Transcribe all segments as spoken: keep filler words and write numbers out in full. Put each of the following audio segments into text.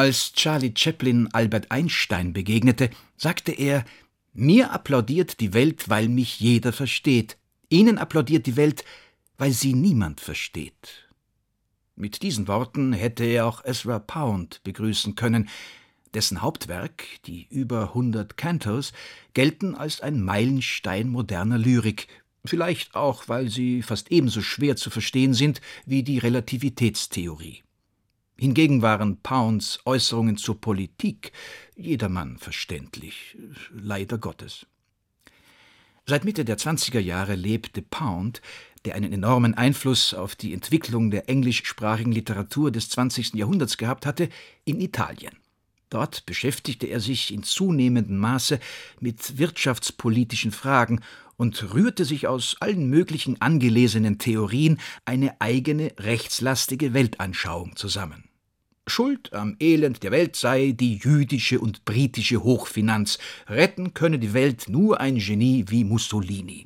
Als Charlie Chaplin Albert Einstein begegnete, sagte er: »Mir applaudiert die Welt, weil mich jeder versteht. Ihnen applaudiert die Welt, weil sie niemand versteht.« Mit diesen Worten hätte er auch Ezra Pound begrüßen können. Dessen Hauptwerk, die über hundert Cantos, gelten als ein Meilenstein moderner Lyrik, vielleicht auch, weil sie fast ebenso schwer zu verstehen sind wie die Relativitätstheorie. Hingegen waren Pounds Äußerungen zur Politik jedermann verständlich, leider Gottes. Seit Mitte der zwanziger Jahre lebte Pound, der einen enormen Einfluss auf die Entwicklung der englischsprachigen Literatur des zwanzigsten Jahrhunderts gehabt hatte, in Italien. Dort beschäftigte er sich in zunehmendem Maße mit wirtschaftspolitischen Fragen und rührte sich aus allen möglichen angelesenen Theorien eine eigene rechtslastige Weltanschauung zusammen. Schuld am Elend der Welt sei die jüdische und britische Hochfinanz. Retten könne die Welt nur ein Genie wie Mussolini.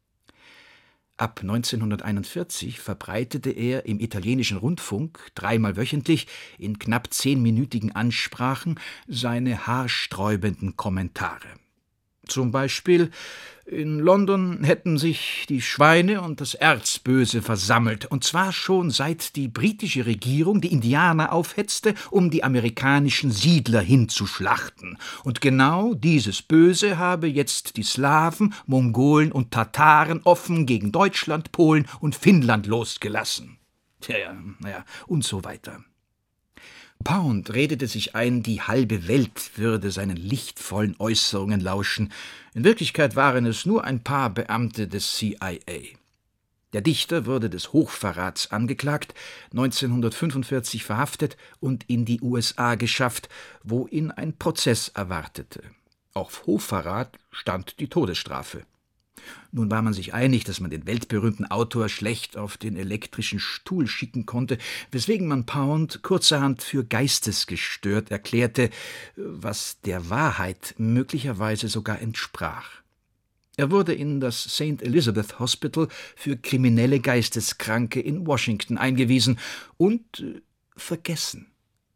Ab neunzehnhunderteinundvierzig verbreitete er im italienischen Rundfunk dreimal wöchentlich in knapp zehnminütigen Ansprachen seine haarsträubenden Kommentare. Zum Beispiel: In London hätten sich die Schweine und das Erzböse versammelt, und zwar schon seit die britische Regierung die Indianer aufhetzte, um die amerikanischen Siedler hinzuschlachten. Und genau dieses Böse habe jetzt die Slawen, Mongolen und Tataren offen gegen Deutschland, Polen und Finnland losgelassen. Tja, ja, naja, und so weiter. Pound redete sich ein, die halbe Welt würde seinen lichtvollen Äußerungen lauschen. In Wirklichkeit waren es nur ein paar Beamte des C I A. Der Dichter wurde des Hochverrats angeklagt, neunzehnhundertfünfundvierzig verhaftet und in die U S A geschafft, wo ihn ein Prozess erwartete. Auf Hochverrat stand die Todesstrafe. Nun war man sich einig, dass man den weltberühmten Autor schlecht auf den elektrischen Stuhl schicken konnte, weswegen man Pound kurzerhand für geistesgestört erklärte, was der Wahrheit möglicherweise sogar entsprach. Er wurde in das Saint Elizabeth Hospital für kriminelle Geisteskranke in Washington eingewiesen und äh, vergessen.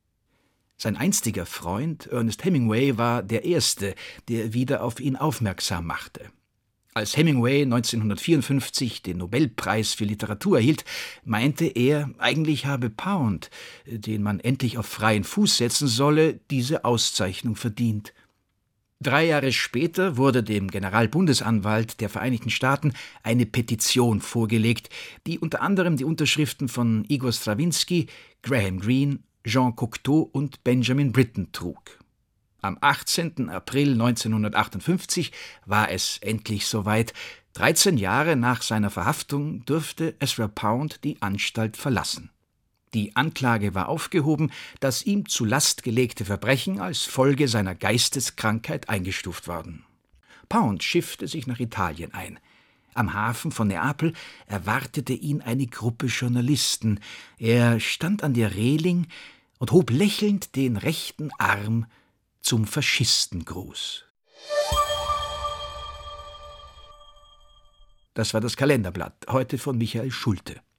Sein einstiger Freund Ernest Hemingway war der Erste, der wieder auf ihn aufmerksam machte. Als Hemingway neunzehnhundertvierundfünfzig den Nobelpreis für Literatur erhielt, meinte er, eigentlich habe Pound, den man endlich auf freien Fuß setzen solle, diese Auszeichnung verdient. Drei Jahre später wurde dem Generalbundesanwalt der Vereinigten Staaten eine Petition vorgelegt, die unter anderem die Unterschriften von Igor Strawinsky, Graham Greene, Jean Cocteau und Benjamin Britten trug. Am achtzehnten April neunzehnhundertachtundfünfzig war es endlich soweit. Dreizehn Jahre nach seiner Verhaftung durfte Ezra Pound die Anstalt verlassen. Die Anklage war aufgehoben, das ihm zu Last gelegte Verbrechen als Folge seiner Geisteskrankheit eingestuft worden. Pound schiffte sich nach Italien ein. Am Hafen von Neapel erwartete ihn eine Gruppe Journalisten. Er stand an der Reling und hob lächelnd den rechten Arm zum Faschistengruß. Das war das Kalenderblatt, heute von Michael Schulte.